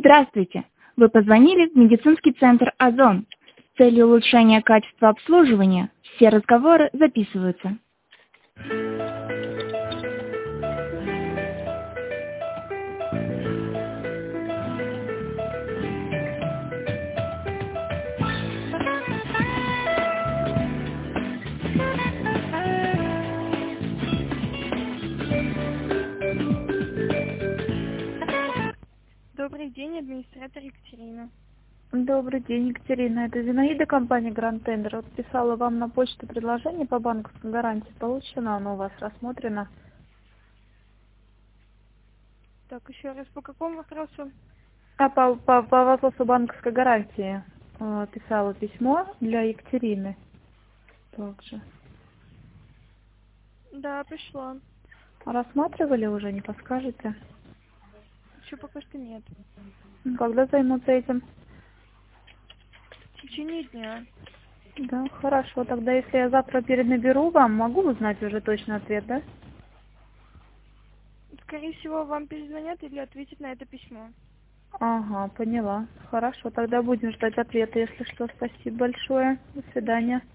Здравствуйте! Вы позвонили в медицинский центр «Озон». С целью улучшения качества обслуживания все разговоры записываются. Добрый день, администратор Екатерина. Добрый день, Екатерина. Это Зинаида, компания Grand Tender. Вот писала вам на почту предложение по банковской гарантии. Получено оно у вас, рассмотрено. Так, еще раз, по какому вопросу? По вопросу банковской гарантии писала письмо для Екатерины. Также. Да, пришло. Рассматривали уже, не подскажете? Еще пока что нет. Когда займутся этим? В течение дня. Да, хорошо. Тогда если я завтра перенаберу вам, могу узнать уже точный ответ, да? Скорее всего, вам перезвонят или ответят на это письмо. Ага, поняла. Хорошо, тогда будем ждать ответа, если что. Спасибо большое. До свидания.